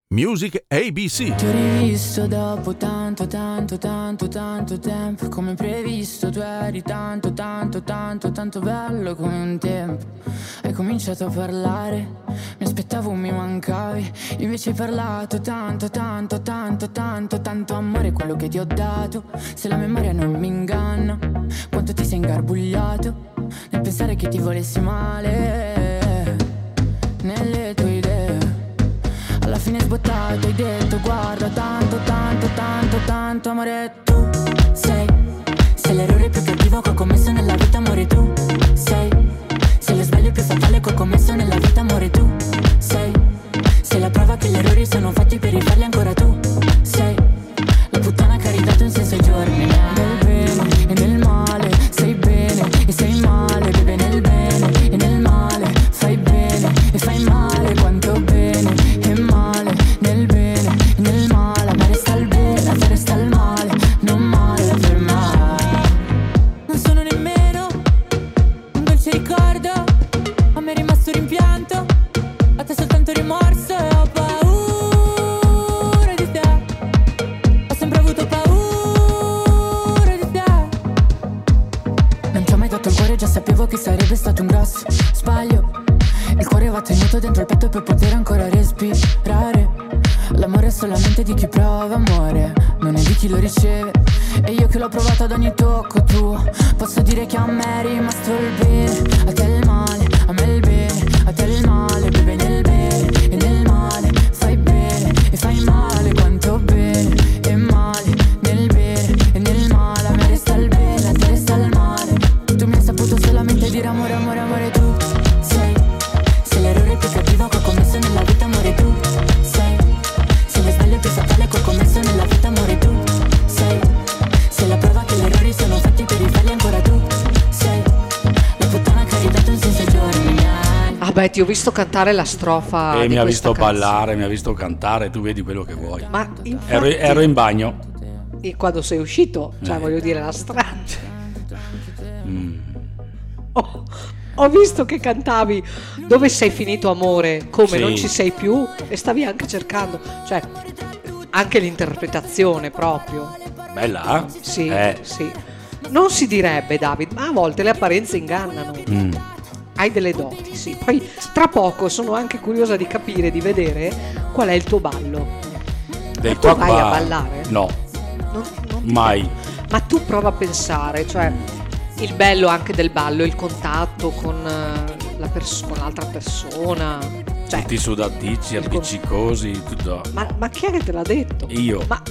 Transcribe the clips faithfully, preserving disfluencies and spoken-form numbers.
Music A B C. Ti ho rivisto dopo tanto, tanto, tanto, tanto tempo. Come previsto tu eri tanto, tanto, tanto, tanto bello come un tempo. Hai cominciato a parlare, mi aspettavo mi mancavi. Invece hai parlato tanto, tanto, tanto, tanto, tanto amore quello che ti ho dato. Se la memoria non mi inganna, quanto ti sei ingarbugliato nel pensare che ti volessi male. Nelle tue idee alla fine sbottato hai detto guarda tanto, tanto, tanto, tanto amore tu sei. Sei l'errore più cattivo che ho commesso nella vita amore tu sei. Sei lo sbaglio più fatale che ho commesso nella vita amore tu sei. Sei la prova che gli errori sono fatti per rifarli ancora tu sei. La puttana che ha ridato un senso ai giorni. Nel bene e nel male sei bene e sei male. Bebe nel bene e nel male fai bene e fai male. Quanto bene e male nel bene e nel male. Ma resta il bene, ma resta il male. Non male per mai. Non sono nemmeno un dolce ricordo. A me è rimasto rimpianto, a te soltanto rimorso. E ho paura di te, ho sempre avuto paura di te. Non ti ho mai dato il cuore, già sapevo che sarebbe stato un grosso sbaglio. Il cuore va tenuto dentro il petto per poter ancora respirare. L'amore è solamente di chi prova amore, non è di chi lo riceve. E io che l'ho provato ad ogni tocco tuo, posso dire che a me è rimasto il bene, a te il male, a me il bene, a te il male. Bebe nel bene e nel male fai bene e fai male. Quanto bene e male nel bene e nel male. A me resta il bene, a te resta il male. Tu mi hai saputo solamente dire amore, amore, amore tu sei. Sei l'errore più cattivo che ho commesso nella vita amore tu sei. Sei lo sbaglio più fatale che ho commesso nella vita amore tu sei. Sei la prova che gli errori sono fatti per rifarli ancora tu sei. La puttana che ha ridato un senso ai giorni miei. Ah beh, ti ho visto cantare la strofa E di mi ha questa visto canzone. ballare, mi ha visto cantare, tu vedi quello che vuoi. Ma infatti, Ero, ero in bagno. e quando sei uscito, cioè Eh. voglio dire la strada. Mm. Ho, ho visto che cantavi Dove sei finito amore, come Sì. non ci sei più, e stavi anche cercando, cioè anche l'interpretazione proprio. Bella? Sì, Eh. sì. Non si direbbe, David, ma a volte le apparenze ingannano. Mm. Hai delle doti, sì. Poi tra poco sono anche curiosa di capire, di vedere qual è il tuo ballo. Del tu qua vai qua- a ballare? No, Non- non ti- mai. Ma tu prova a pensare, cioè il bello anche del ballo, il contatto con, eh, la pers- con l'altra persona. Cioè, Tutti sudaticci, il con- appiccicosi, tutto. ma, ma chi è che te l'ha detto? Io. Ma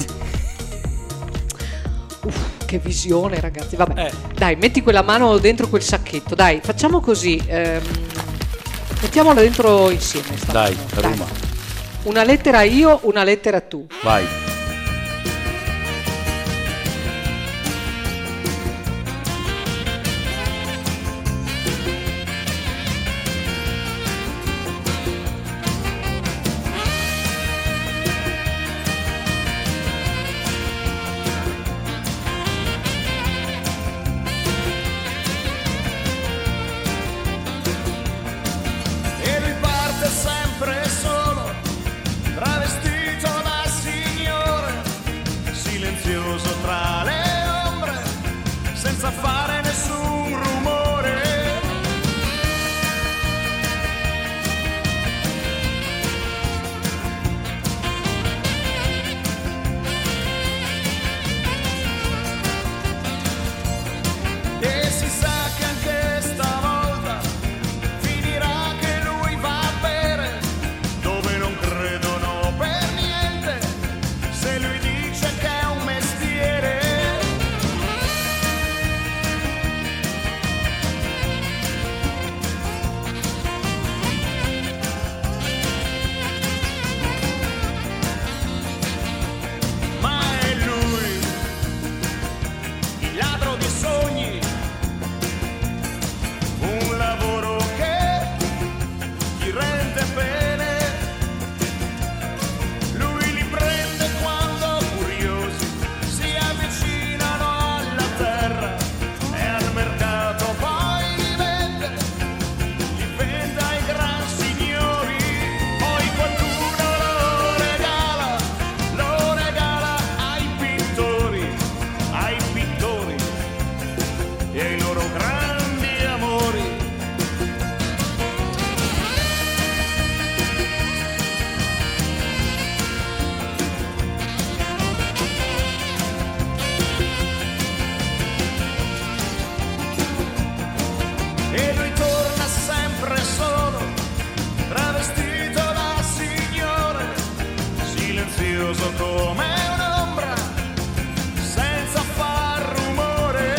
Uff, che visione, ragazzi. Vabbè, Eh. dai, metti quella mano dentro quel sacchetto. Dai, facciamo così. ehm, mettiamola dentro insieme. sta Dai, mano. Roma. Una lettera io, una lettera tu. Vai. E lui parte sempre solo, travestito da signore. silenzioso come un'ombra, senza far rumore.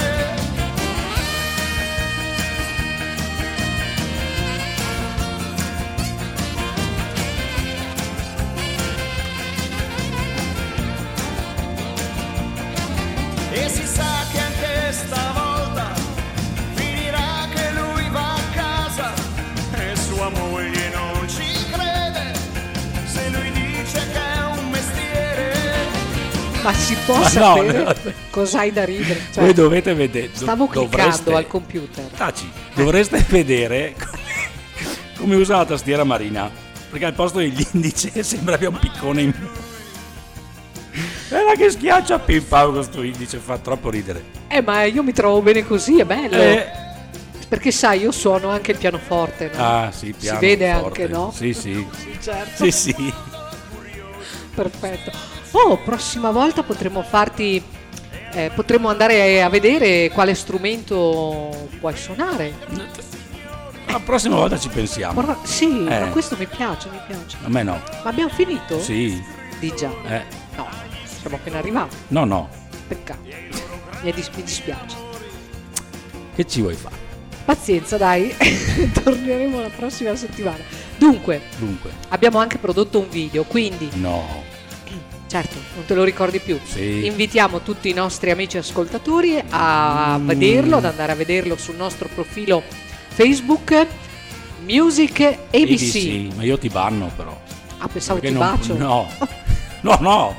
E si sa che anche stavolta finirà che lui va a casa e sua moglie non ci crede se lui dice che è un mestiere. Ma si può Ma no, sapere no. cos'hai da ridere? Cioè, Voi dovete vedere. stavo cliccando dovreste- al computer. Taci, dovreste vedere come usa la tastiera Marina. Perché al posto degli indici sembra abbia un piccone in Guarda che schiaccia pippa questo indice, fa troppo ridere. Eh, ma io mi trovo bene così, è bello. Eh, Perché sai, io suono anche il pianoforte, no? ah sì, piano si vede forte. anche, no? Sì, sì. Sì, certo. Sì, sì. Perfetto. Oh, prossima volta potremo farti eh, potremo andare a vedere quale strumento puoi suonare. La prossima volta ci pensiamo. Guarda, sì, Eh. ma questo mi piace, mi piace. A me no. Ma abbiamo finito? Sì. Di già. Eh. No, siamo appena arrivati. No, no. Peccato. Mi, dis- mi dispiace. Che ci vuoi fare? Pazienza, dai. Torneremo la prossima settimana. Dunque, Dunque. abbiamo anche prodotto un video, quindi No. certo, non te lo ricordi più. Sì. Invitiamo tutti i nostri amici ascoltatori a Mm. vederlo, ad andare a vederlo sul nostro profilo Facebook Music A B C. A B C, ma io ti banno però. Ah, pensavo Perché ti non- bacio. No. No, no.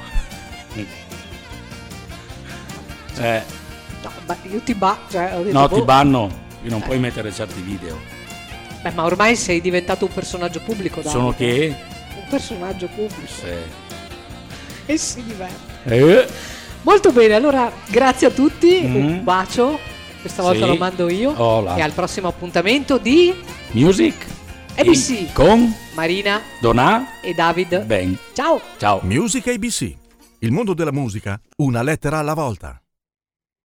Eh, No, ma io ti bacio. Cioè, ho detto, no, boh. ti banno. Io non puoi mettere certi video. Beh, ma ormai sei diventato un personaggio pubblico, Davide. Sono che? Un personaggio pubblico. Sì. E si diverte. Eh, Molto bene, allora grazie a tutti, Mm. un bacio. Questa volta Sì. lo mando io. Oh là. E al prossimo appuntamento di Music A B C. con Marina Donà e David. Ben. Ciao! Ciao. Music A B C. Il mondo della musica, una lettera alla volta.